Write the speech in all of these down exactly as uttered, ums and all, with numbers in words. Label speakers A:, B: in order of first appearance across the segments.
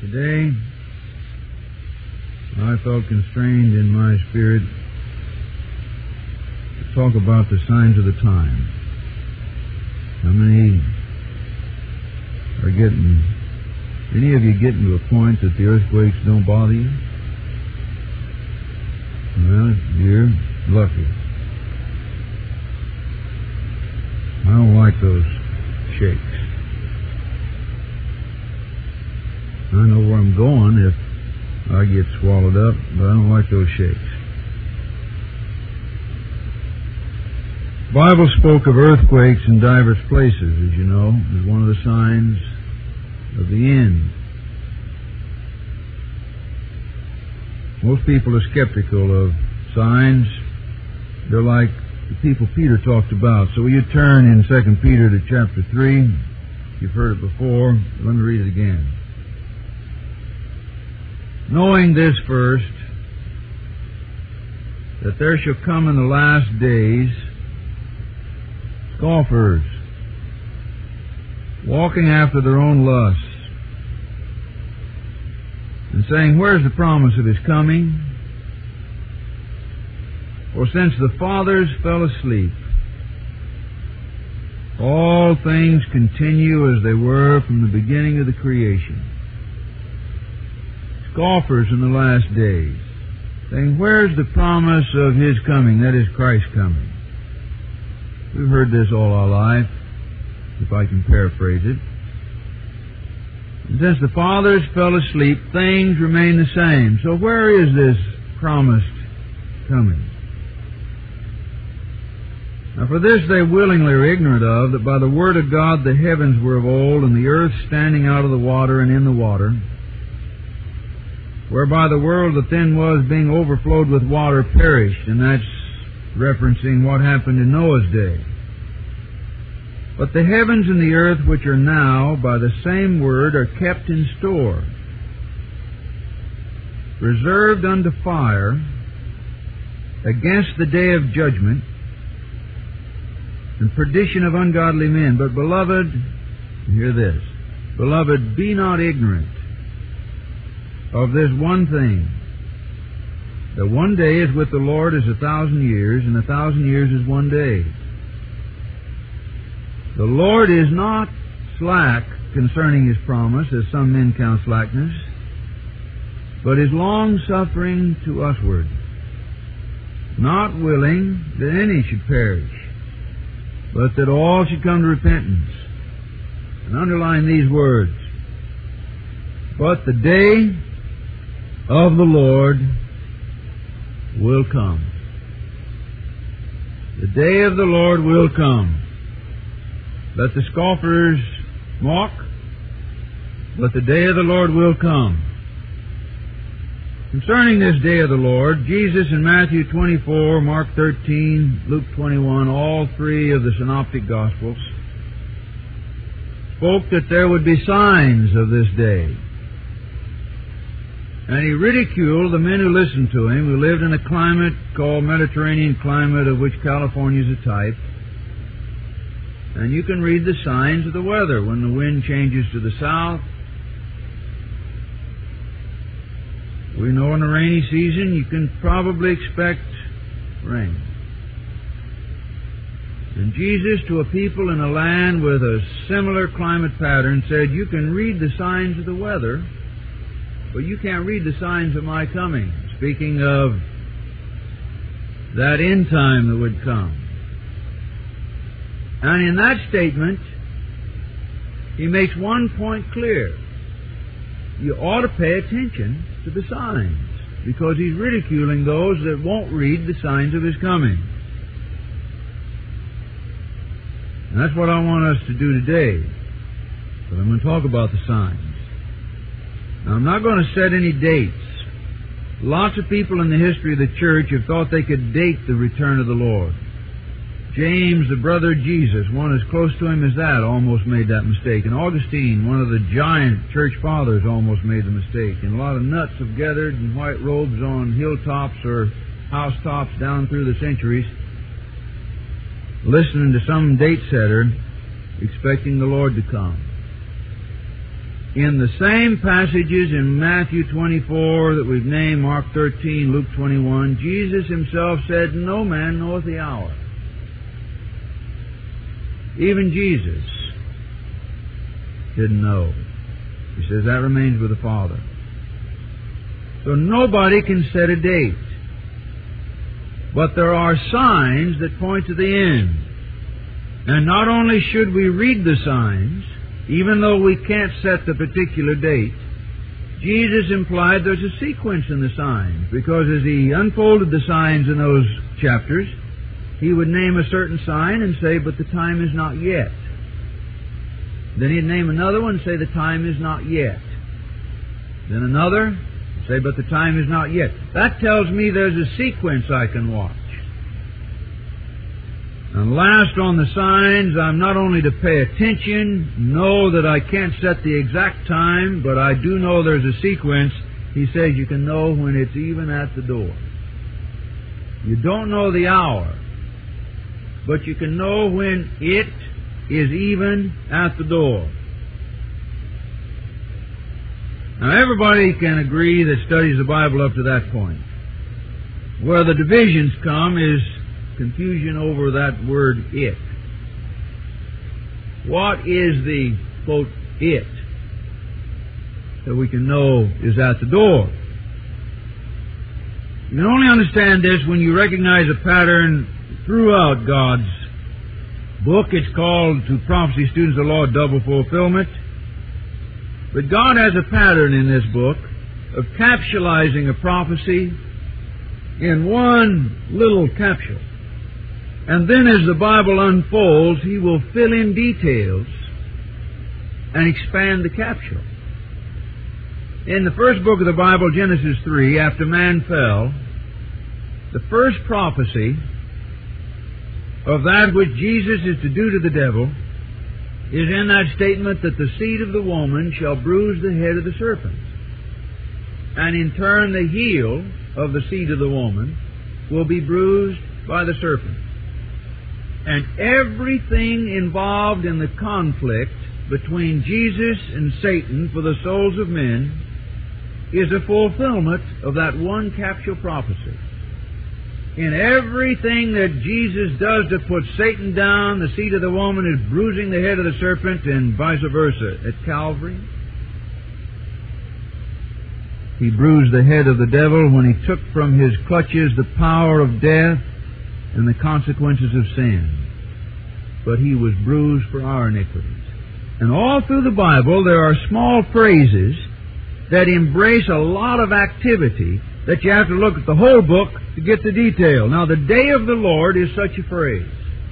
A: Today, I felt constrained in my spirit to talk about the signs of the time. How many are getting, any of you getting to a point that the earthquakes don't bother you? Well, you're lucky. I don't like those shakes. I know where I'm going if I get swallowed up, but I don't like those shakes. The Bible spoke of earthquakes in divers places, as you know, as one of the signs of the end. Most people are skeptical of signs. They're like the people Peter talked about. So will you turn in Second Peter to chapter three? You've heard it before. Let me read it again. Knowing this first, that there shall come in the last days scoffers, walking after their own lusts, and saying, where's the promise of His coming? For since the fathers fell asleep, all things continue as they were from the beginning of the creation. Scoffers in the last days, saying, where's the promise of His coming, that is, Christ's coming? We've heard this all our life, if I can paraphrase it. And since the fathers fell asleep, things remain the same. So where is this promised coming? Now for this they willingly are ignorant of, that by the word of God the heavens were of old, and the earth standing out of the water and in the water, whereby the world that then was, being overflowed with water, perished. And that's referencing what happened in Noah's day. But the heavens and the earth, which are now, by the same word, are kept in store, reserved unto fire, against the day of judgment, and perdition of ungodly men. But, beloved, hear this, beloved, be not ignorant of this one thing, that one day is with the Lord as a thousand years, and a thousand years is one day. The Lord is not slack concerning His promise, as some men count slackness, but is long-suffering to usward, not willing that any should perish, but that all should come to repentance. And underline these words, but the day of the Lord will come. The day of the Lord will come. Let the scoffers mock, but the day of the Lord will come. Concerning this day of the Lord, Jesus in Matthew twenty-four, Mark thirteen, Luke twenty-one, all three of the synoptic Gospels, spoke that there would be signs of this day. And He ridiculed the men who listened to Him, who lived in a climate called Mediterranean climate, of which California is a type. And you can read the signs of the weather. When the wind changes to the south, we know in the rainy season you can probably expect rain. And Jesus, to a people in a land with a similar climate pattern, said, you can read the signs of the weather, but you can't read the signs of my coming. Speaking of that end time that would come. And in that statement, He makes one point clear. You ought to pay attention to the signs, because He's ridiculing those that won't read the signs of His coming. And that's what I want us to do today. But I'm going to talk about the signs. Now, I'm not going to set any dates. Lots of people in the history of the church have thought they could date the return of the Lord. James, the brother of Jesus, one as close to him as that, almost made that mistake. And Augustine, one of the giant church fathers, almost made the mistake. And a lot of nuts have gathered in white robes on hilltops or housetops down through the centuries, listening to some date setter, expecting the Lord to come. in the same passages in Matthew twenty-four that we've named, Mark thirteen, Luke twenty-one, Jesus himself said, no man knoweth the hour. Even Jesus didn't know. He says that remains with the Father. So nobody can set a date. But there are signs that point to the end. And not only should we read the signs, even though we can't set the particular date, Jesus implied there's a sequence in the signs, because as he unfolded the signs in those chapters, he would name a certain sign and say, but the time is not yet. Then he'd name another one and say, the time is not yet. Then another, say, but the time is not yet. That tells me there's a sequence I can watch. And last on the signs, I'm not only to pay attention, know that I can't set the exact time, but I do know there's a sequence. He says you can know when it's even at the door. You don't know the hour, but you can know when it is even at the door. Now everybody can agree that studies the Bible up to that point. Where the divisions come is confusion over that word it. What is the, quote, it that we can know is at the door? You can only understand this when you recognize a pattern throughout God's book. It's called, to prophecy students, the law of double fulfillment. But God has a pattern in this book of capsulizing a prophecy in one little capsule. And then as the Bible unfolds, He will fill in details and expand the capsule. In the first book of the Bible, Genesis three, after man fell, the first prophecy of that which Jesus is to do to the devil is in that statement that the seed of the woman shall bruise the head of the serpent. And in turn the heel of the seed of the woman will be bruised by the serpent. And everything involved in the conflict between Jesus and Satan for the souls of men is a fulfillment of that one capsule prophecy. In everything that Jesus does to put Satan down, the seed of the woman is bruising the head of the serpent, and vice versa. At Calvary, He bruised the head of the devil when He took from his clutches the power of death and the consequences of sin. But He was bruised for our iniquities. And all through the Bible there are small phrases that embrace a lot of activity that you have to look at the whole book to get the detail. Now, the day of the Lord is such a phrase.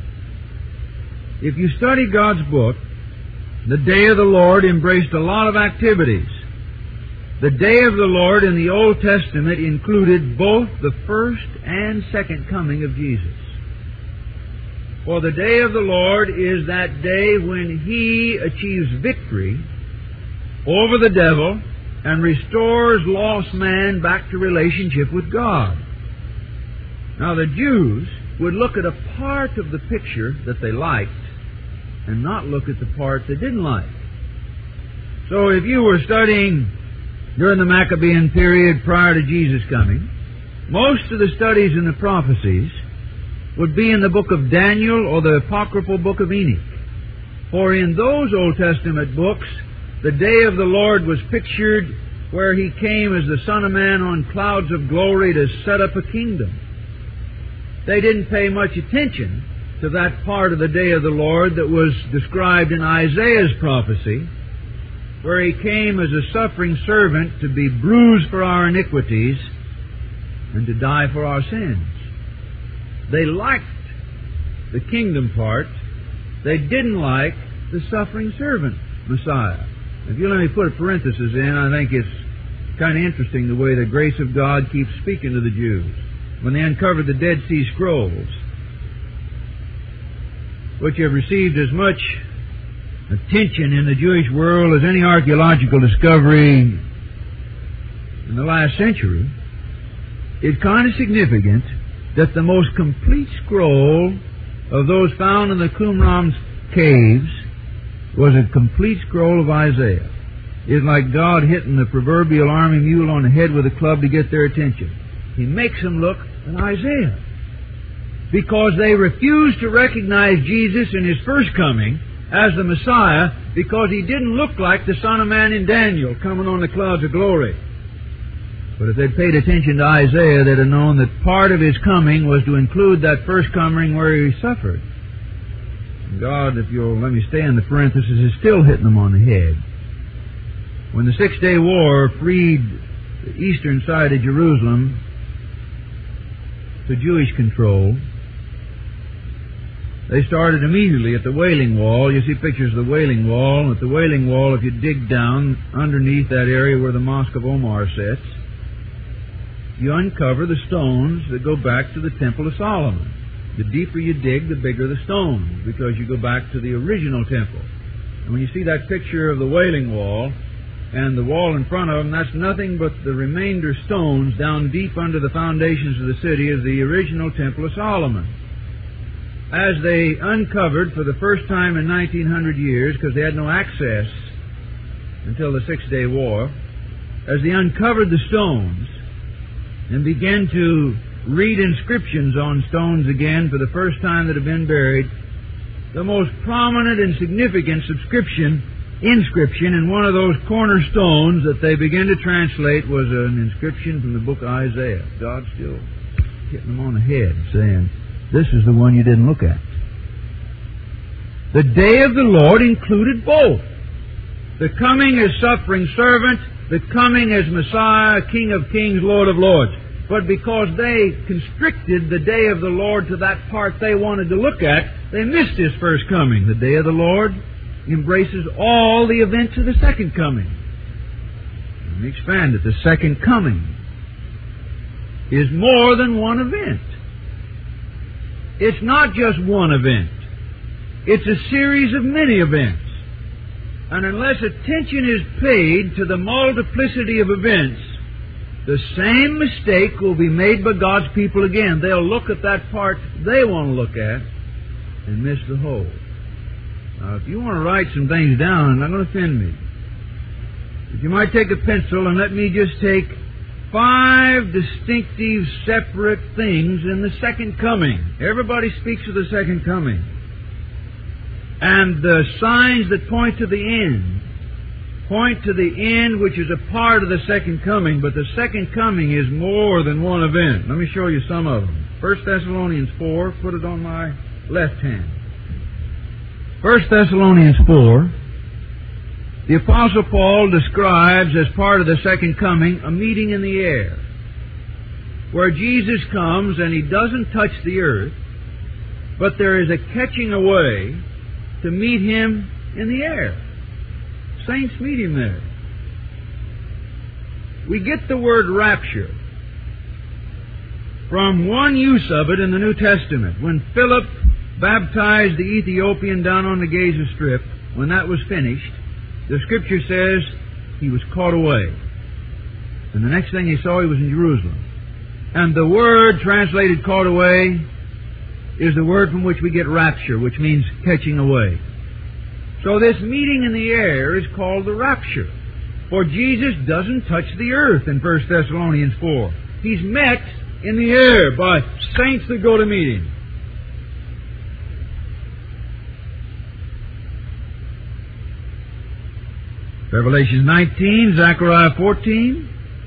A: If you study God's book, the day of the Lord embraced a lot of activities. The day of the Lord in the Old Testament included both the first and second coming of Jesus. For the day of the Lord is that day when He achieves victory over the devil and restores lost man back to relationship with God. Now, the Jews would look at a part of the picture that they liked and not look at the part they didn't like. So if you were studying during the Maccabean period prior to Jesus coming, most of the studies in the prophecies would be in the book of Daniel or the apocryphal book of Enoch. For in those Old Testament books, the day of the Lord was pictured where He came as the Son of Man on clouds of glory to set up a kingdom. They didn't pay much attention to that part of the day of the Lord that was described in Isaiah's prophecy, where He came as a suffering servant to be bruised for our iniquities and to die for our sins. They liked the kingdom part. They didn't like the suffering servant Messiah. If you let me put a parenthesis in, I think it's kind of interesting the way the grace of God keeps speaking to the Jews. When they uncovered the Dead Sea Scrolls, which have received as much attention in the Jewish world as any archaeological discovery in the last century, it's kind of significant that the most complete scroll of those found in the Qumran's caves was a complete scroll of Isaiah. is like God hitting the proverbial army mule on the head with a club to get their attention. He makes them look at Isaiah, because they refused to recognize Jesus in His first coming as the Messiah, because He didn't look like the Son of Man in Daniel coming on the clouds of glory. But if they'd paid attention to Isaiah, they'd have known that part of His coming was to include that first coming where He suffered. And God, if you'll let me stay in the parenthesis, is still hitting them on the head. When the Six-Day War freed the eastern side of Jerusalem to Jewish control, they started immediately at the Wailing Wall. You see pictures of the Wailing Wall. At the Wailing Wall, if you dig down underneath that area where the Mosque of Omar sits, you uncover the stones that go back to the Temple of Solomon. The deeper you dig, the bigger the stones, because you go back to the original temple. And when you see that picture of the Wailing Wall and the wall in front of them, that's nothing but the remainder stones down deep under the foundations of the city of the original Temple of Solomon. As they uncovered for the first time in nineteen hundred years, because they had no access until the Six-Day War, as they uncovered the stones and began to read inscriptions on stones again for the first time that have been buried, the most prominent and significant subscription, inscription in one of those cornerstones that they began to translate was an inscription from the book of Isaiah. God still hitting them on the head, saying, this is the one you didn't look at. The day of the Lord included both. The coming as suffering servant, the coming as Messiah, King of kings, Lord of lords. But because they constricted the day of the Lord to that part they wanted to look at, they missed His first coming. The day of the Lord embraces all the events of the second coming. Let me expand it. The second coming is more than one event. It's not just one event. It's a series of many events. And unless attention is paid to the multiplicity of events, the same mistake will be made by God's people again. They'll look at that part they want to look at and miss the whole. Now, if you want to write some things down, I'm not going to offend me. But you might take a pencil and let me just take five distinctive, separate things in the second coming. Everybody speaks of the second coming. And the signs that point to the end point to the end, which is a part of the second coming, but the second coming is more than one event. Let me show you some of them. First Thessalonians four, put it on my left hand. First Thessalonians four, the Apostle Paul describes as part of the second coming a meeting in the air, where Jesus comes and He doesn't touch the earth, but there is a catching away to meet Him in the air. Saints meet Him there. We get the word rapture from one use of it in the New Testament. When Philip baptized the Ethiopian down on the Gaza Strip, when that was finished, the Scripture says he was caught away. And the next thing he saw, he was in Jerusalem. And the word translated caught away is the word from which we get rapture, which means catching away. So this meeting in the air is called the rapture. For Jesus doesn't touch the earth in First Thessalonians four. He's met in the air by saints that go to meet Him. Revelation nineteen, Zechariah fourteen.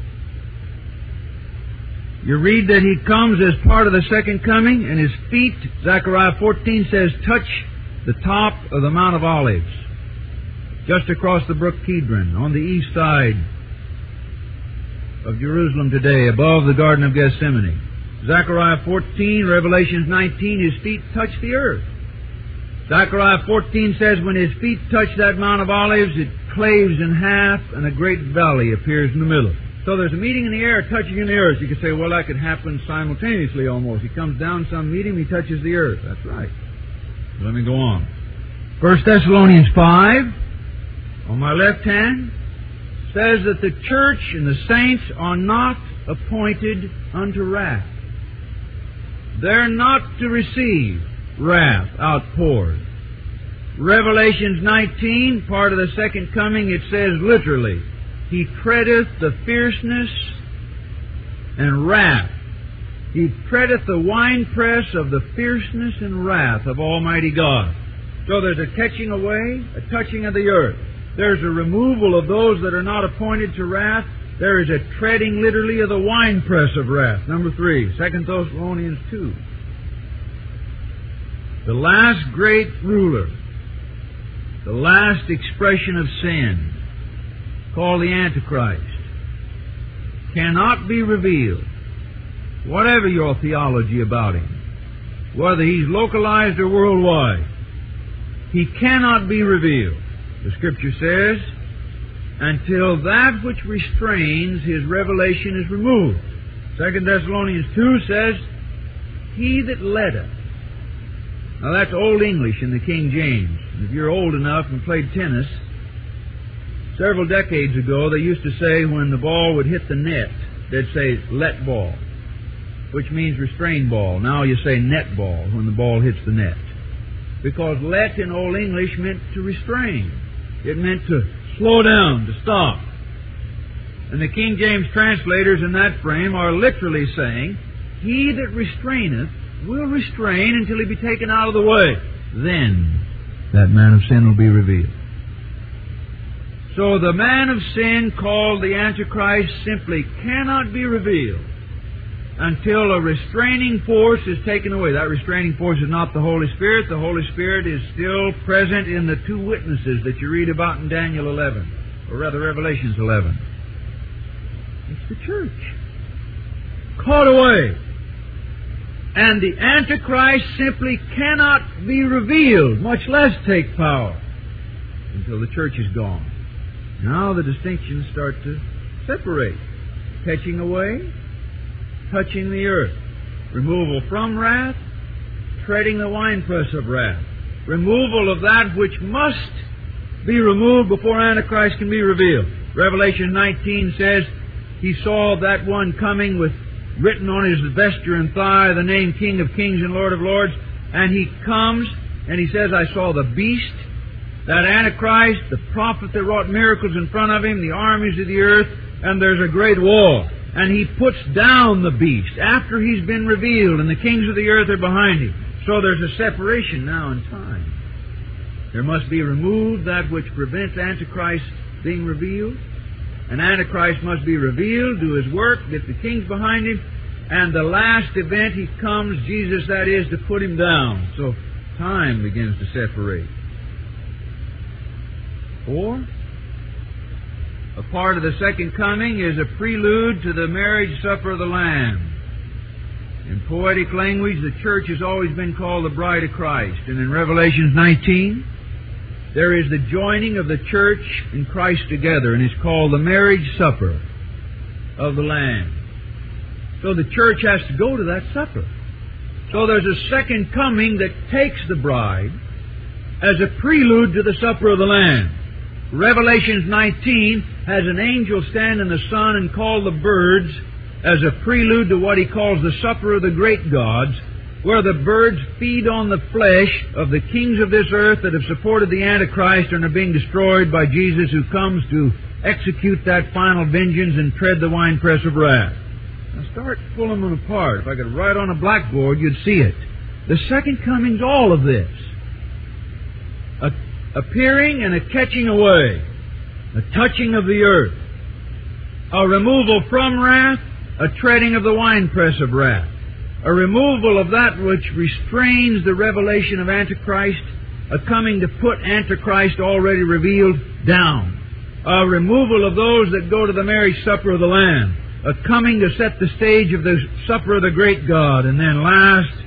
A: You read that He comes as part of the second coming, and His feet, Zechariah fourteen says, touch the top of the Mount of Olives, just across the brook Kidron, on the east side of Jerusalem today, above the Garden of Gethsemane. Zechariah fourteen, Revelation nineteen, His feet touch the earth. Zechariah fourteen says when His feet touch that Mount of Olives, it claves in half, and a great valley appears in the middle. So there's a meeting in the air, touching in the earth. You could say, well, that could happen simultaneously almost. He comes down some meeting, He touches the earth. That's right. Let me go on. First Thessalonians five, on my left hand, says that the church and the saints are not appointed unto wrath. They're not to receive wrath outpoured. Revelations nineteen, part of the second coming, it says literally, He treadeth the fierceness and wrath. He treadeth the winepress of the fierceness and wrath of Almighty God. So there's a catching away, a touching of the earth. There's a removal of those that are not appointed to wrath. There is a treading literally of the winepress of wrath. Number three, Second Thessalonians two. The last great ruler, the last expression of sin, called the Antichrist, cannot be revealed, whatever your theology about him, whether he's localized or worldwide. He cannot be revealed, the Scripture says, until that which restrains his revelation is removed. Second Thessalonians two says, He that letteth. Now that's Old English in the King James. And if you're old enough and played tennis, several decades ago they used to say when the ball would hit the net, they'd say let ball, which means restrain ball. Now you say net ball when the ball hits the net. Because let in Old English meant to restrain. It meant to slow down, to stop. And the King James translators in that frame are literally saying, He that restraineth will restrain until he be taken out of the way. Then that man of sin will be revealed. So the man of sin called the Antichrist simply cannot be revealed until a restraining force is taken away. That restraining force is not the Holy Spirit. The Holy Spirit is still present in the two witnesses that you read about in Daniel eleven, or rather Revelations eleven. It's the church. Caught away. And the Antichrist simply cannot be revealed, much less take power, until the church is gone. Now the distinctions start to separate. Catching away, touching the earth. Removal from wrath, treading the winepress of wrath. Removal of that which must be removed before Antichrist can be revealed. Revelation nineteen says, He saw that one coming with written on his vesture and thigh the name King of Kings and Lord of Lords. And he comes and he says, I saw the beast, that Antichrist, the prophet that wrought miracles in front of him, the armies of the earth, and there's a great war. And he puts down the beast after he's been revealed, and the kings of the earth are behind him. So there's a separation now in time. There must be removed that which prevents Antichrist being revealed. And Antichrist must be revealed, do his work, get the kings behind him, and the last event he comes, Jesus that is, to put him down. So time begins to separate. Four, a part of the second coming is a prelude to the marriage supper of the Lamb. In poetic language, the church has always been called the bride of Christ. And in Revelations nineteen, there is the joining of the church and Christ together, and it's called the marriage supper of the Lamb. So the church has to go to that supper. So there's a second coming that takes the bride as a prelude to the supper of the Lamb. Revelations nineteen has an angel stand in the sun and call the birds as a prelude to what he calls the supper of the great gods, where the birds feed on the flesh of the kings of this earth that have supported the Antichrist and are being destroyed by Jesus, who comes to execute that final vengeance and tread the winepress of wrath. Now start pulling them apart. If I could write on a blackboard, you'd see it. The second coming's all of this. A appearing and a catching away, a touching of the earth, a removal from wrath, a treading of the winepress of wrath, a removal of that which restrains the revelation of Antichrist, a coming to put Antichrist already revealed down, a removal of those that go to the marriage supper of the Lamb, a coming to set the stage of the supper of the great God, and then last,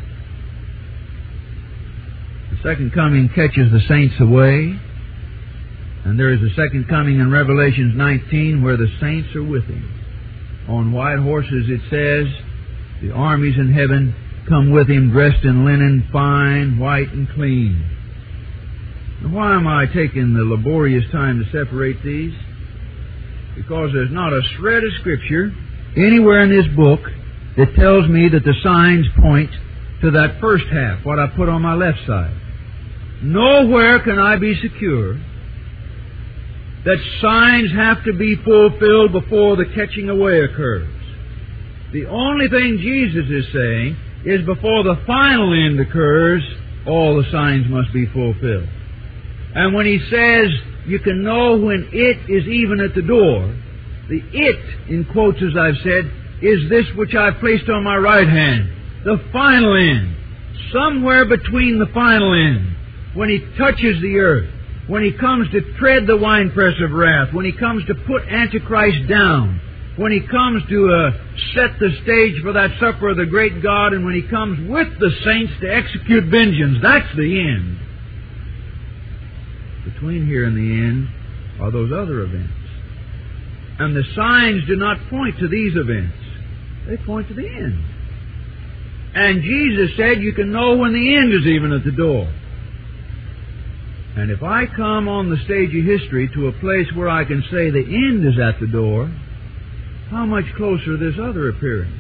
A: the second coming catches the saints away, and there is a second coming in Revelations nineteen where the saints are with Him. On white horses, it says, the armies in heaven come with Him dressed in linen, fine, white, and clean. Now, why am I taking the laborious time to separate these? Because there's not a shred of Scripture anywhere in this book that tells me that the signs point to that first half, what I put on my left side. nowhere can I be secure that signs have to be fulfilled before the catching away occurs. The only thing Jesus is saying is before the final end occurs, all the signs must be fulfilled. And when He says you can know when it is even at the door, the it, in quotes as I've said, is this which I've placed on my right hand, the final end. Somewhere between the final end, when He touches the earth, when He comes to tread the winepress of wrath, when He comes to put Antichrist down, when He comes to uh, set the stage for that supper of the great God, and when He comes with the saints to execute vengeance, that's the end. Between here and the end are those other events. And the signs do not point to these events. They point to the end. And Jesus said you can know when the end is even at the door. And if I come on the stage of history to a place where I can say the end is at the door, how much closer this other appearing?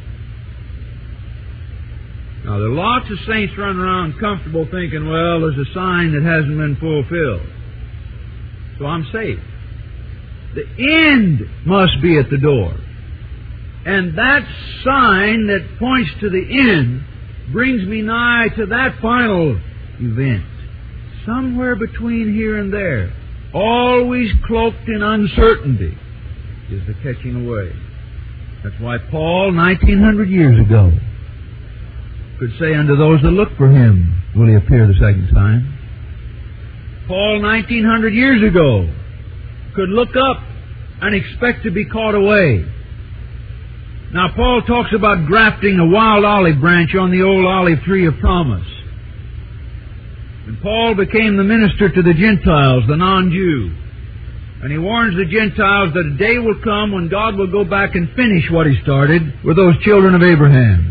A: Now, there are lots of saints running around comfortable thinking, well, there's a sign that hasn't been fulfilled, so I'm safe. The end must be at the door. And that sign that points to the end brings me nigh to that final event. Somewhere between here and there, always cloaked in uncertainty, is the catching away. That's why Paul, nineteen hundred years ago, could say unto those that look for Him, will He appear the second time? Paul, nineteen hundred years ago, could look up and expect to be caught away. Now, Paul talks about grafting a wild olive branch on the old olive tree of promise. And Paul became the minister to the Gentiles, the non-Jew. And he warns the Gentiles that a day will come when God will go back and finish what He started with those children of Abraham.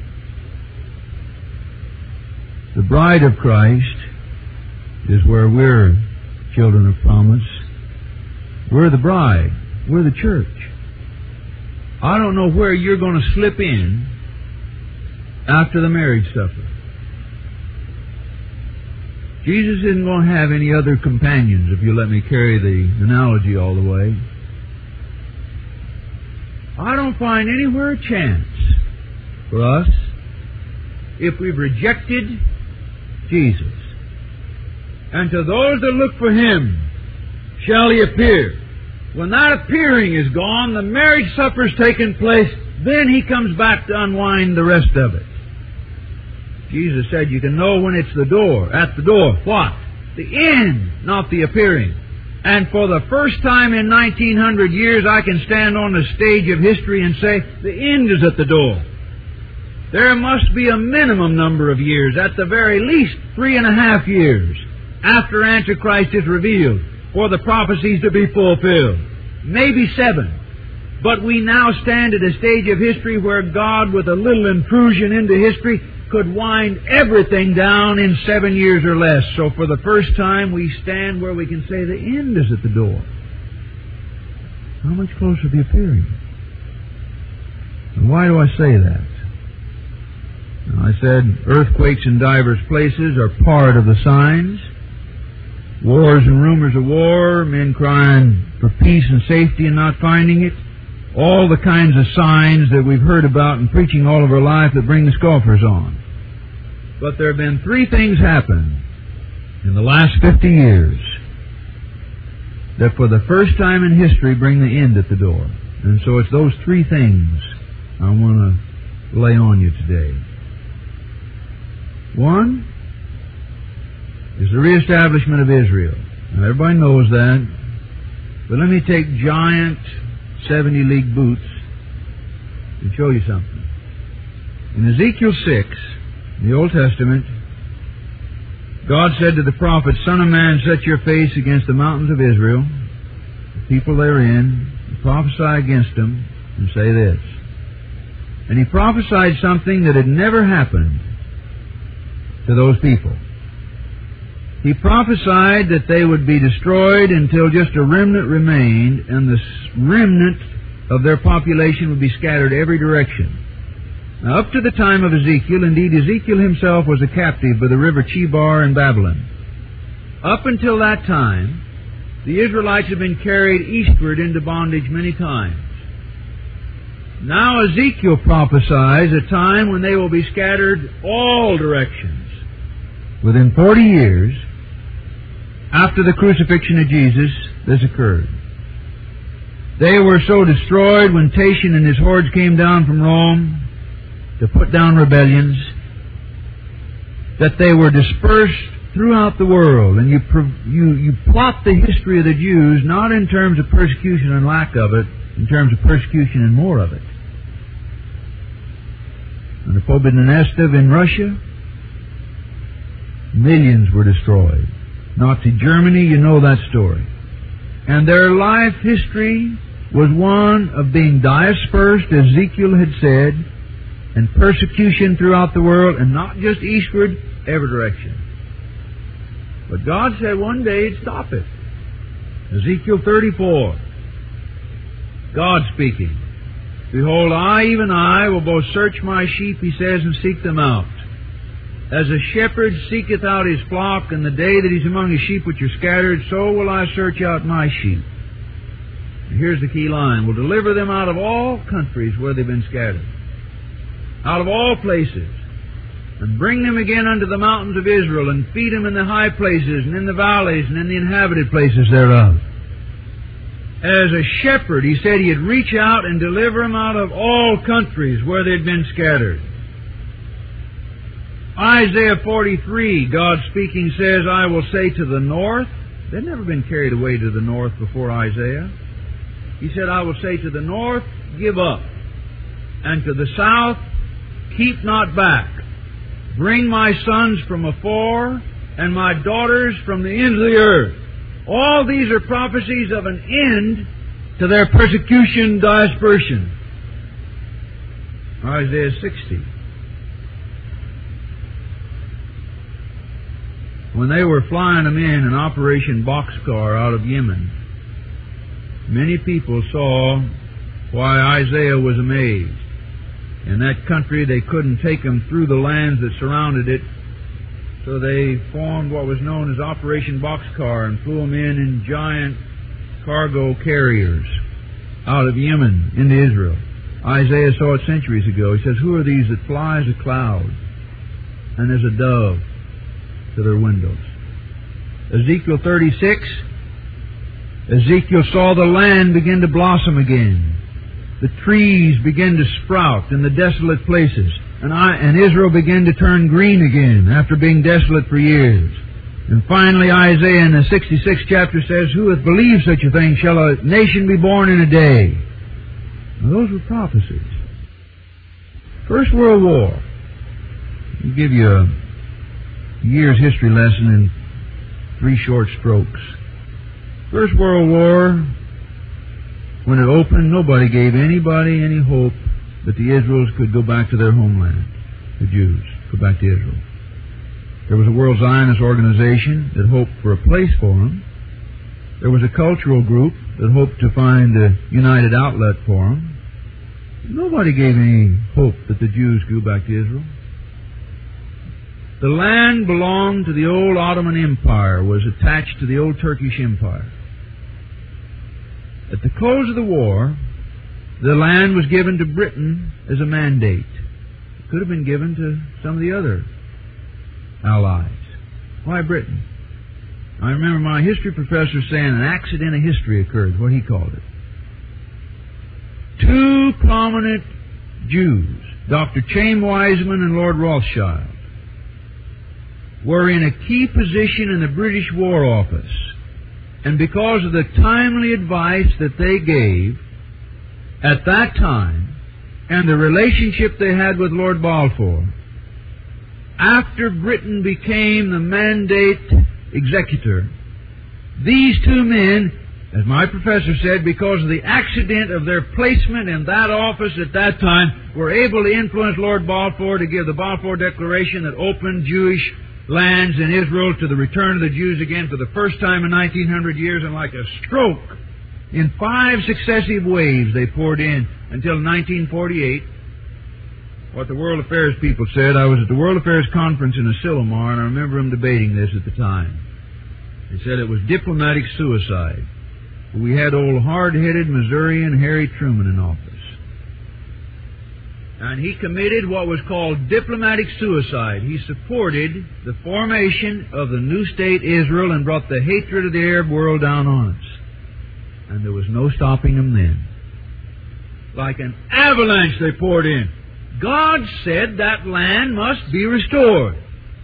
A: The bride of Christ is where we're children of promise. We're the bride. We're the church. I don't know where you're going to slip in after the marriage supper. Jesus isn't going to have any other companions, if you let me carry the analogy all the way. I don't find anywhere a chance for us, if we've rejected Jesus. And to those that look for Him shall He appear. When that appearing is gone, the marriage supper's taken place, then He comes back to unwind the rest of it. Jesus said you can know when it's the door, at the door. What? The end, not the appearing. And for the first time in nineteen hundred years, I can stand on the stage of history and say, the end is at the door. There must be a minimum number of years, at the very least three and a half years, after Antichrist is revealed, for the prophecies to be fulfilled. Maybe seven. But we now stand at a stage of history where God, with a little intrusion into history, could wind everything down in seven years or less. So for the first time, we stand where we can say the end is at the door. How much closer the appearing? And why do I say that? Now, I said earthquakes in divers places are part of the signs. Wars and rumors of war, men crying for peace and safety and not finding it. All the kinds of signs that we've heard about in preaching all of our life that bring the scoffers on. But there have been three things happen in the last fifty years that for the first time in history bring the end at the door. And so it's those three things I want to lay on you today. One is the reestablishment of Israel. Now, everybody knows that. But let me take giant seventy-league boots and show you something. In Ezekiel six, in the Old Testament, God said to the prophet, Son of man, set your face against the mountains of Israel, the people therein, and prophesy against them, and say this. And he prophesied something that had never happened to those people. He prophesied that they would be destroyed until just a remnant remained, and the remnant of their population would be scattered every direction. Now, up to the time of Ezekiel, indeed, Ezekiel himself was a captive by the river Chebar in Babylon. Up until that time, the Israelites had been carried eastward into bondage many times. Now Ezekiel prophesies a time when they will be scattered all directions. Within forty years, after the crucifixion of Jesus, this occurred. They were so destroyed when Tatian and his hordes came down from Rome to put down rebellions that they were dispersed throughout the world. And you, you, you plot the history of the Jews not in terms of persecution and lack of it, in terms of persecution and more of it. Under Pobedonostov in Russia, millions were destroyed. Nazi Germany, you know that story. And their life history was one of being dispersed, as Ezekiel had said, and persecution throughout the world, and not just eastward, every direction. But God said one day He'd stop it. Ezekiel thirty-four, God speaking. Behold, I, even I, will both search my sheep, He says, and seek them out. As a shepherd seeketh out his flock in the day that he's among his sheep which are scattered, so will I search out my sheep. And here's the key line. Will deliver them out of all countries where they've been scattered, out of all places, and bring them again unto the mountains of Israel, and feed them in the high places, and in the valleys, and in the inhabited places thereof. As a shepherd, he said he'd reach out and deliver them out of all countries where they'd been scattered. Isaiah forty-three, God speaking, says, I will say to the north. They'd never been carried away to the north before Isaiah. He said, I will say to the north, give up. And to the south, keep not back. Bring my sons from afar, and my daughters from the ends of the earth. All these are prophecies of an end to their persecution, dispersion. Isaiah sixty. When they were flying them in an Operation Boxcar out of Yemen, many people saw why Isaiah was amazed. In that country, they couldn't take them through the lands that surrounded it, so they formed what was known as Operation Boxcar and flew them in in giant cargo carriers out of Yemen into Israel. Isaiah saw it centuries ago. He says, who are these that fly as a cloud and as a dove to their windows? Ezekiel thirty-six, Ezekiel saw the land begin to blossom again. The trees begin to sprout in the desolate places. And, I, and Israel began to turn green again after being desolate for years. And finally Isaiah in the sixty-sixth chapter says, who hath believed such a thing? Shall a nation be born in a day? Now, those were prophecies. First World War. I'll give you a year's history lesson in three short strokes. First World War, when it opened, nobody gave anybody any hope that the Israels could go back to their homeland. The Jews go back to Israel. There was a World Zionist organization that hoped for a place for them. There was a cultural group that hoped to find a united outlet for them. Nobody gave any hope that the Jews go back to Israel. The land belonged to the old Ottoman Empire, was attached to the old Turkish Empire. At the close of the war, the land was given to Britain as a mandate. It could have been given to some of the other allies. Why Britain? I remember my history professor saying an accident of history occurred, what he called it. Two prominent Jews, Doctor Chaim Weizmann and Lord Rothschild, were in a key position in the British War Office. And because of the timely advice that they gave at that time, and the relationship they had with Lord Balfour, after Britain became the mandate executor, these two men, as my professor said, because of the accident of their placement in that office at that time, were able to influence Lord Balfour to give the Balfour Declaration that opened Jewish lands in Israel to the return of the Jews again for the first time in nineteen hundred years, and like a stroke, in five successive waves they poured in until nineteen forty-eight. What the World Affairs people said, I was at the World Affairs Conference in Asilomar, and I remember them debating this at the time. They said it was diplomatic suicide. We had old hard-headed Missourian Harry Truman in office. And he committed what was called diplomatic suicide. He supported the formation of the new state Israel and brought the hatred of the Arab world down on us. And there was no stopping him then. Like an avalanche they poured in. God said that land must be restored.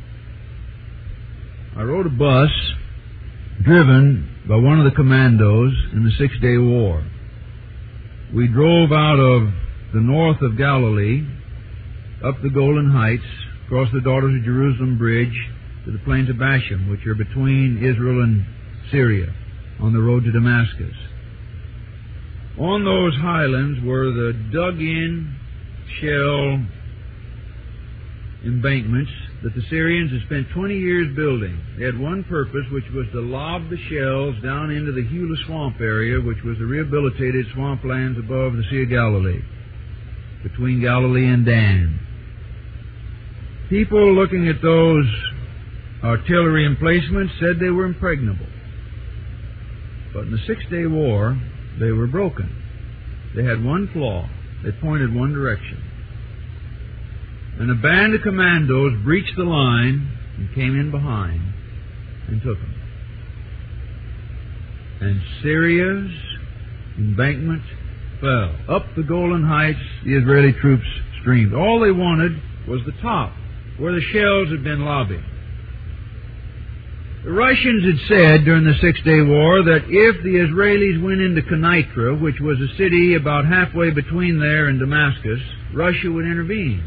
A: I rode a bus driven by one of the commandos in the Six-Day War. We drove out of the north of Galilee, up the Golden Heights, across the Daughters of Jerusalem Bridge to the plains of Bashan, which are between Israel and Syria, on the road to Damascus. On those highlands were the dug-in shell embankments that the Syrians had spent twenty years building. They had one purpose, which was to lob the shells down into the Gila Swamp area, which was the rehabilitated swamplands above the Sea of Galilee, between Galilee and Dan. People looking at those artillery emplacements said they were impregnable. But in the Six-Day War, they were broken. They had one flaw. They pointed one direction. And a band of commandos breached the line and came in behind and took them. And Syria's embankment fell. Up the Golden Heights, the Israeli troops streamed. All they wanted was the top, where the shells had been lobbing. The Russians had said during the Six-Day War that if the Israelis went into Kenitra, which was a city about halfway between there and Damascus, Russia would intervene.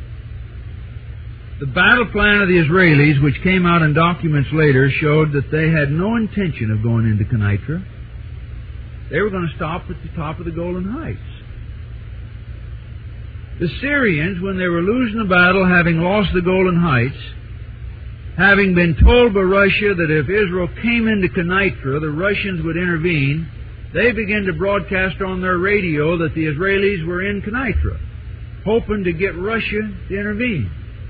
A: The battle plan of the Israelis, which came out in documents later, showed that they had no intention of going into Kenitra. They were going to stop at the top of the Golden Heights. The Syrians, when they were losing the battle, having lost the Golden Heights, having been told by Russia that if Israel came into Kenitra, the Russians would intervene, they began to broadcast on their radio that the Israelis were in Kenitra, hoping to get Russia to intervene.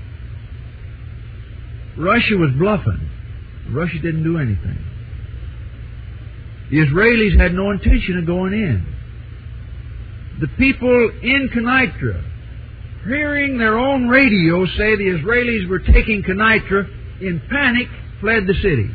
A: Russia was bluffing. Russia didn't do anything. The Israelis had no intention of going in. The people in Kenitra, hearing their own radio say the Israelis were taking Kenitra, in panic, fled the city.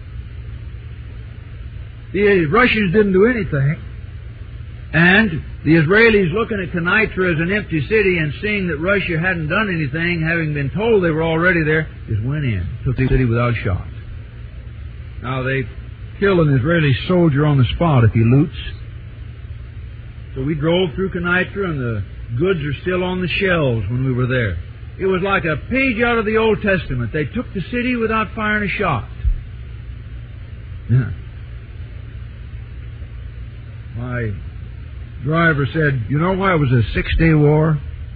A: The Russians didn't do anything. And the Israelis, looking at Kenitra as an empty city and seeing that Russia hadn't done anything, having been told they were already there, just went in, took the city without shot. Now, they kill an Israeli soldier on the spot if he loots. So we drove through Kenitra, and the goods are still on the shelves when we were there. It was like a page out of the Old Testament. They took the city without firing a shot. Yeah. My driver said, "You know why it was a six-day war?"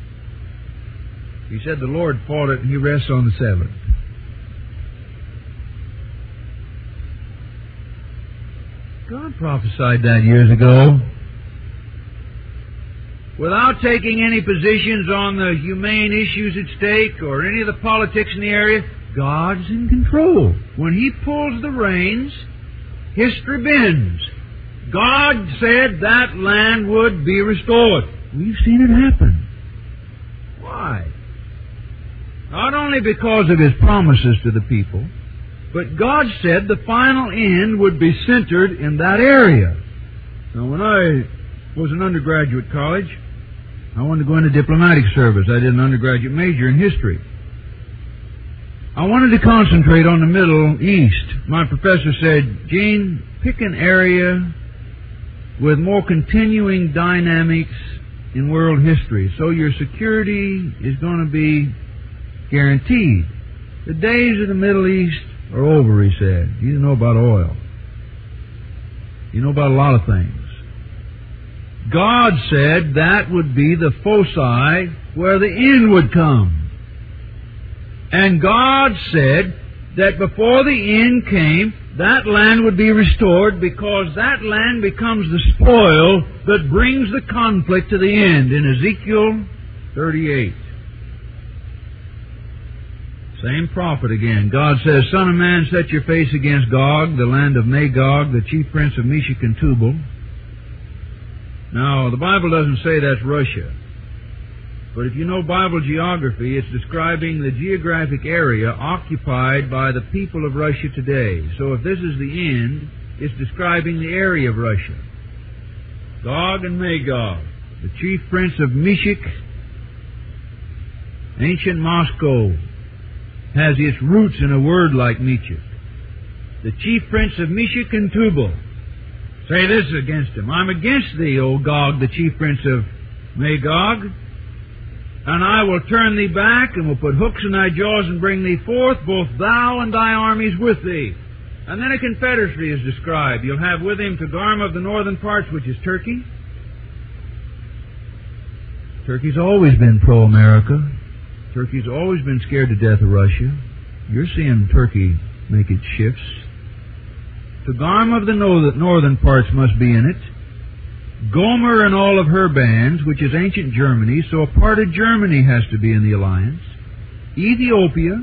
A: He said, "The Lord fought it and He rests on the seventh." God prophesied that years ago. Without taking any positions on the humane issues at stake or any of the politics in the area, God's in control. When He pulls the reins, history bends. God said that land would be restored. We've seen it happen. Why? Not only because of His promises to the people, but God said the final end would be centered in that area. Now, when I was in undergraduate college, I wanted to go into diplomatic service. I did an undergraduate major in history. I wanted to concentrate on the Middle East. My professor said, "Gene, pick an area with more continuing dynamics in world history, so your security is going to be guaranteed." The days of the Middle East are over, he said. You know about oil. You know about a lot of things. God said that would be the foci where the end would come. And God said that before the end came, that land would be restored, because that land becomes the spoil that brings the conflict to the end in Ezekiel thirty-eight. Same prophet again. God says, Son of man, set your face against Gog, the land of Magog, the chief prince of Meshech and Tubal. Now, the Bible doesn't say that's Russia. But if you know Bible geography, it's describing the geographic area occupied by the people of Russia today. So if this is the end, it's describing the area of Russia. Gog and Magog, the chief prince of Meshech, ancient Moscow, has its roots in a word like Meshech. The chief prince of Meshech and Tubal. Say this against him: I'm against thee, O Gog, the chief prince of Magog, and I will turn thee back, and will put hooks in thy jaws, and bring thee forth, both thou and thy armies with thee. And then a confederacy is described. You'll have with him Togarmah of the northern parts, which is Turkey. Turkey's always been pro-America. Turkey's always been scared to death of Russia. You're seeing Turkey make its shifts. Togarmah of the northern parts must be in it. Gomer and all of her bands, which is ancient Germany, so a part of Germany has to be in the alliance. Ethiopia,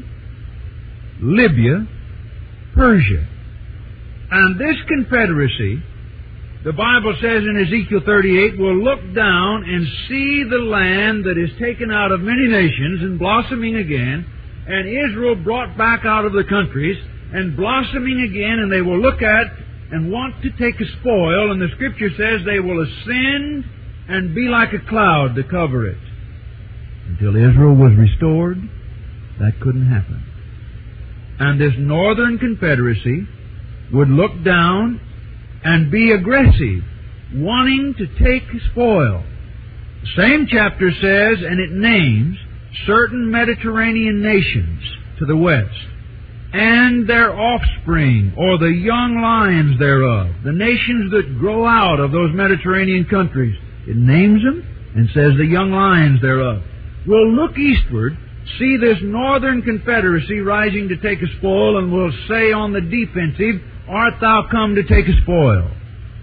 A: Libya, Persia. And this confederacy, the Bible says in Ezekiel thirty-eight, will look down and see the land that is taken out of many nations and blossoming again, and Israel brought back out of the countries and blossoming again, and they will look at and want to take a spoil, and the Scripture says they will ascend and be like a cloud to cover it. Until Israel was restored, that couldn't happen. And this northern confederacy would look down and be aggressive, wanting to take spoil. The same chapter says, and it names certain Mediterranean nations to the west, and their offspring, or the young lions thereof, the nations that grow out of those Mediterranean countries. It names them and says the young lions thereof will look eastward, see this northern confederacy rising to take a spoil, and will say on the defensive, art thou come to take a spoil?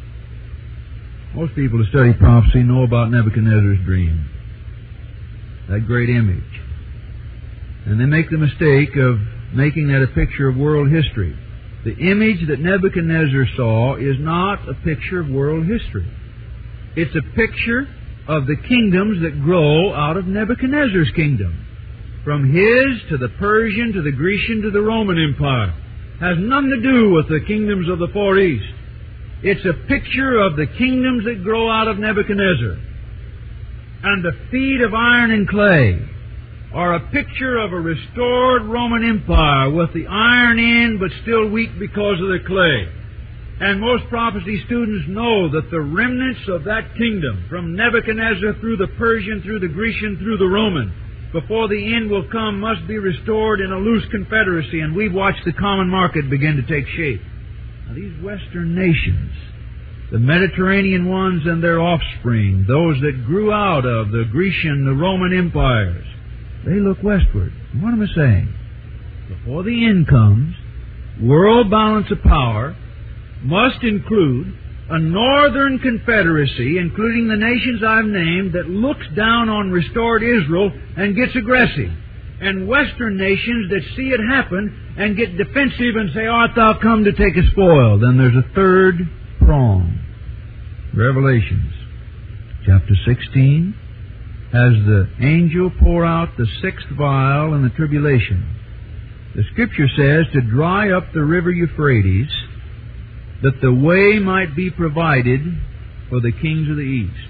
A: Most people who study prophecy know about Nebuchadnezzar's dream, that great image. And they make the mistake of making that a picture of world history. The image that Nebuchadnezzar saw is not a picture of world history. It's a picture of the kingdoms that grow out of Nebuchadnezzar's kingdom. From his to the Persian to the Grecian to the Roman Empire. Has nothing to do with the kingdoms of the Far East. It's a picture of the kingdoms that grow out of Nebuchadnezzar. And the feet of iron and clay are a picture of a restored Roman Empire with the iron in but still weak because of the clay. And most prophecy students know that the remnants of that kingdom, from Nebuchadnezzar through the Persian, through the Grecian, through the Roman, before the end will come, must be restored in a loose confederacy, and we've watched the common market begin to take shape. Now, these Western nations, the Mediterranean ones and their offspring, those that grew out of the Grecian, the Roman empires, they look westward. And what am I saying? Before the end comes, world balance of power must include a northern confederacy, including the nations I've named, that looks down on restored Israel and gets aggressive. And western nations that see it happen and get defensive and say, art thou come to take a spoil? Then there's a third prong. Revelations chapter sixteen has the angel pour out the sixth vial in the tribulation. The Scripture says to dry up the river Euphrates, that the way might be provided for the kings of the east.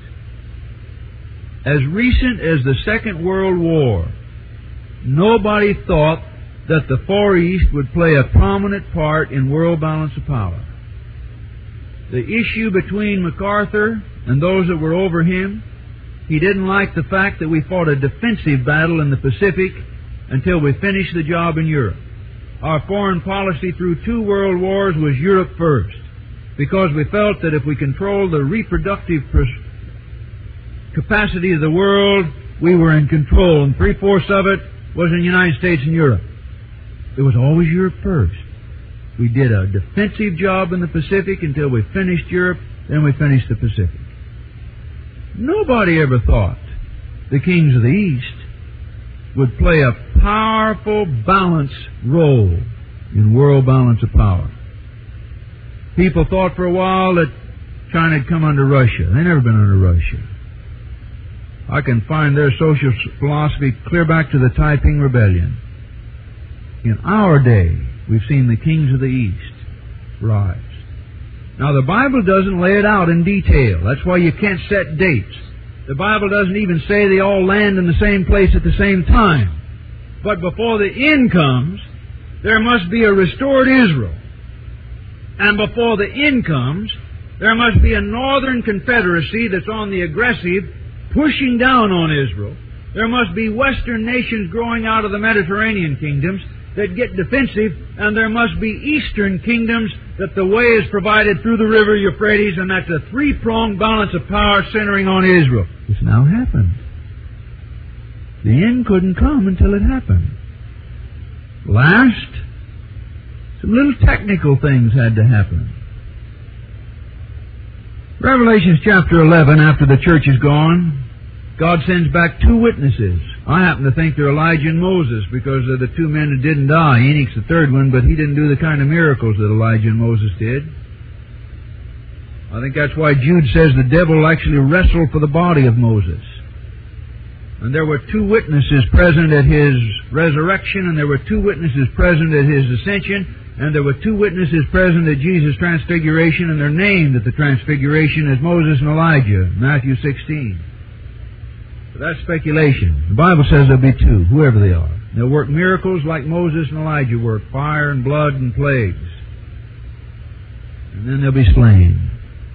A: As recent as the Second World War, nobody thought that the Far East would play a prominent part in world balance of power. The issue between MacArthur and those that were over him, he didn't like the fact that we fought a defensive battle in the Pacific until we finished the job in Europe. Our foreign policy through two world wars was Europe first, because we felt that if we controlled the reproductive capacity of the world, we were in control, and three-fourths of it was in the United States and Europe. It was always Europe first. We did a defensive job in the Pacific until we finished Europe, then we finished the Pacific. Nobody ever thought the kings of the East would play a powerful balance role in world balance of power. People thought for a while that China had come under Russia. They've never been under Russia. I can find their social philosophy clear back to the Taiping Rebellion. In our day, we've seen the kings of the East rise. Now, the Bible doesn't lay it out in detail. That's why you can't set dates. The Bible doesn't even say they all land in the same place at the same time. But before the end comes, there must be a restored Israel. And before the end comes, there must be a northern confederacy that's on the aggressive, pushing down on Israel. There must be western nations growing out of the Mediterranean kingdoms that get defensive, and there must be eastern kingdoms that the way is provided through the river Euphrates, and that's a three-pronged balance of power centering on Israel. It's now happened. The end couldn't come until it happened. Last, some little technical things had to happen. Revelation chapter eleven, after the church is gone, God sends back two witnesses. I happen to think they're Elijah and Moses because they're the two men that didn't die. Enoch's the third one, but he didn't do the kind of miracles that Elijah and Moses did. I think that's why Jude says the devil actually wrestled for the body of Moses. And there were two witnesses present at his resurrection, and there were two witnesses present at his ascension, and there were two witnesses present at Jesus' transfiguration, and they're named at the transfiguration as Moses and Elijah, Matthew sixteen. But that's speculation. The Bible says there'll be two, whoever they are. They'll work miracles like Moses and Elijah worked, fire and blood and plagues. And then they'll be slain.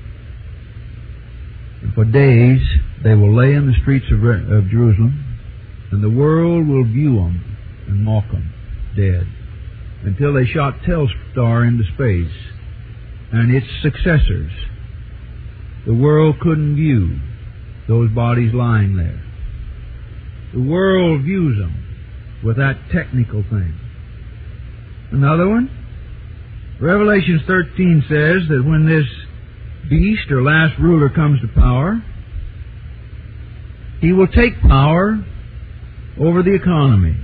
A: And for days they will lay in the streets of, of Jerusalem, and the world will view them and mock them dead, until they shot Telstar into space and its successors. The world couldn't view those bodies lying there. The world views them with that technical thing. Another one, Revelation thirteen says that when this beast or last ruler comes to power, he will take power over the economy.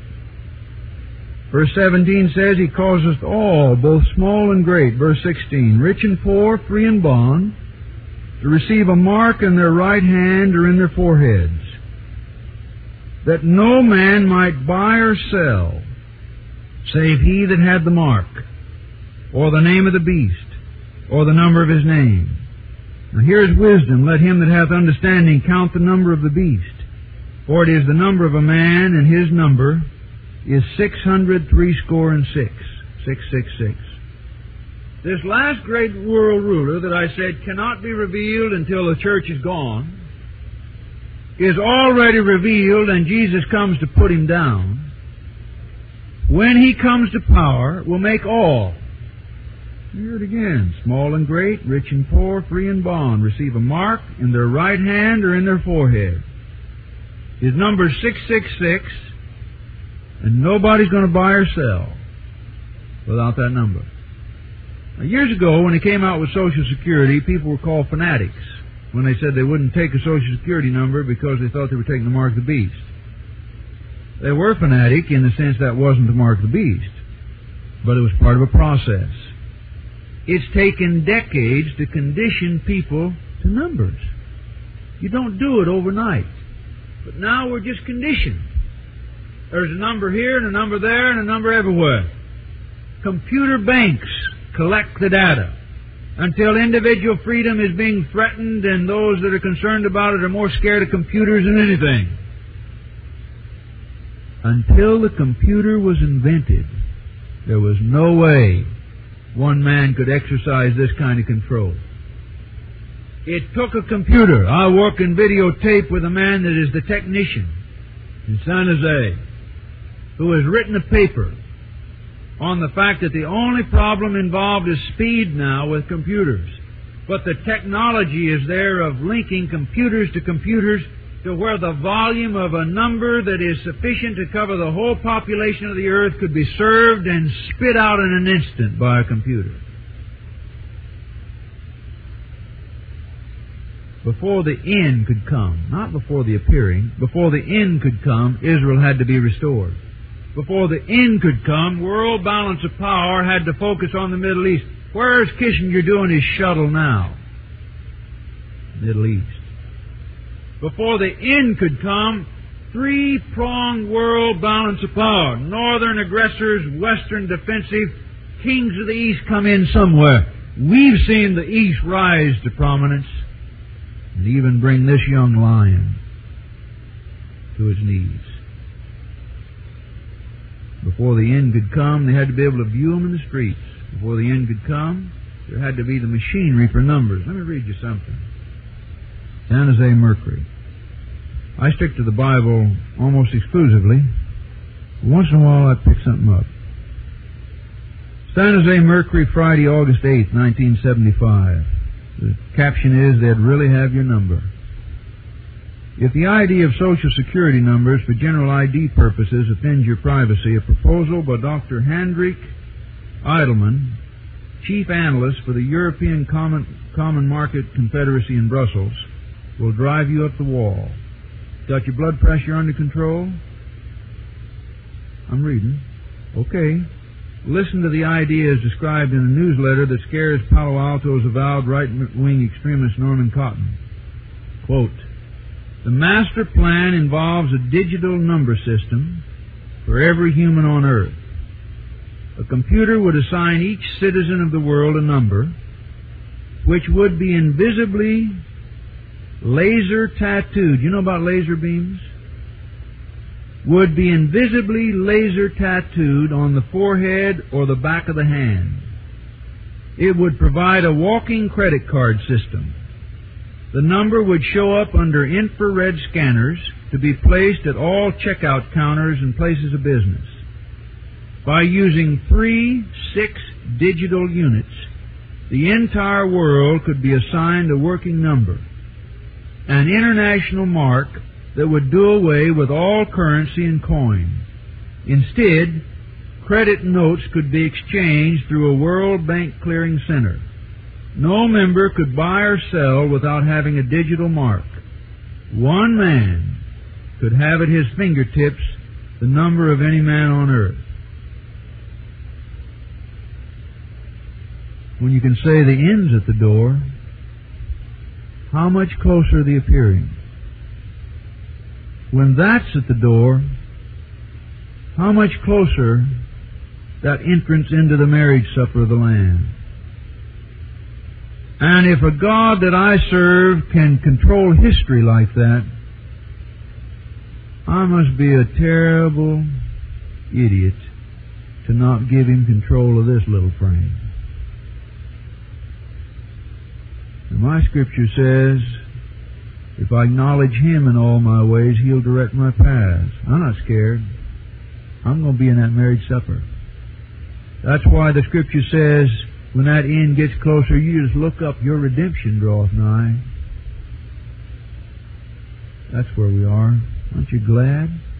A: Verse seventeen says he causeth all, both small and great, verse sixteen, rich and poor, free and bond, to receive a mark in their right hand or in their foreheads, that no man might buy or sell, save he that had the mark, or the name of the beast, or the number of his name. Now here's wisdom. Let him that hath understanding count the number of the beast, for it is the number of a man, and his number is six hundred threescore and six. Six, six, six. This last great world ruler that I said cannot be revealed until the church is gone is already revealed, and Jesus comes to put him down. When he comes to power, will make all, hear it again, small and great, rich and poor, free and bond, receive a mark in their right hand or in their forehead. His number is six six six, and nobody's going to buy or sell without that number. Now, years ago, when he came out with Social Security, people were called fanatics when they said they wouldn't take a Social Security number because they thought they were taking the mark of the beast. They were fanatic in the sense that wasn't the mark of the beast, but it was part of a process. It's taken decades to condition people to numbers. You don't do it overnight. But now we're just conditioned. There's a number here and a number there and a number everywhere. Computer banks collect the data until individual freedom is being threatened, and those that are concerned about it are more scared of computers than anything. Until the computer was invented, there was no way one man could exercise this kind of control. It took a computer. I work in videotape with a man that is the technician in San Jose, who has written a paper on the fact that the only problem involved is speed now with computers. But the technology is there of linking computers to computers to where the volume of a number that is sufficient to cover the whole population of the earth could be served and spit out in an instant by a computer. Before the end could come, not before the appearing, before the end could come, Israel had to be restored. before the end could come, world balance of power had to focus on the Middle East. Where's Kissinger doing his shuttle now? Middle East. Before the end could come, three-pronged world balance of power. Northern aggressors, Western defensive, kings of the East come in somewhere. We've seen the East rise to prominence and even bring this young lion to his knees. Before the end could come, they had to be able to view him in the streets. Before the end could come, there had to be the machinery for numbers. Let me read you something. San Jose Mercury. I stick to the Bible almost exclusively. Once in a while I pick something up. San Jose Mercury, Friday, August eighth, nineteen seventy-five. The caption is, they'd really have your number. If the idea of Social Security numbers for general I D purposes offends your privacy, a proposal by Doctor Hendrik Eidelman, Chief Analyst for the European Common, Common Market Confederacy in Brussels, will drive you up the wall. Got your blood pressure under control? I'm reading. Okay. Listen to the ideas described in a newsletter that scares Palo Alto's avowed right-wing extremist Norman Cotton. Quote, the master plan involves a digital number system for every human on Earth. A computer would assign each citizen of the world a number which would be invisibly laser tattooed. You know about laser beams? Would be invisibly laser tattooed on the forehead or the back of the hand. It would provide a walking credit card system. The number would show up under infrared scanners to be placed at all checkout counters and places of business. By using three six digital units, the entire world could be assigned a working number, an international mark that would do away with all currency and coin. Instead, credit notes could be exchanged through a World Bank clearing center. No member could buy or sell without having a digital mark. One man could have at his fingertips the number of any man on earth. When you can say the end's at the door, how much closer the appearing? When that's at the door, how much closer that entrance into the marriage supper of the Lamb? And if a God that I serve can control history like that, I must be a terrible idiot to not give Him control of this little frame. And my Scripture says, if I acknowledge Him in all my ways, He'll direct my paths. I'm not scared. I'm going to be in that marriage supper. That's why the Scripture says, when that end gets closer, you just look up, your redemption draweth nigh. That's where we are. Aren't you glad?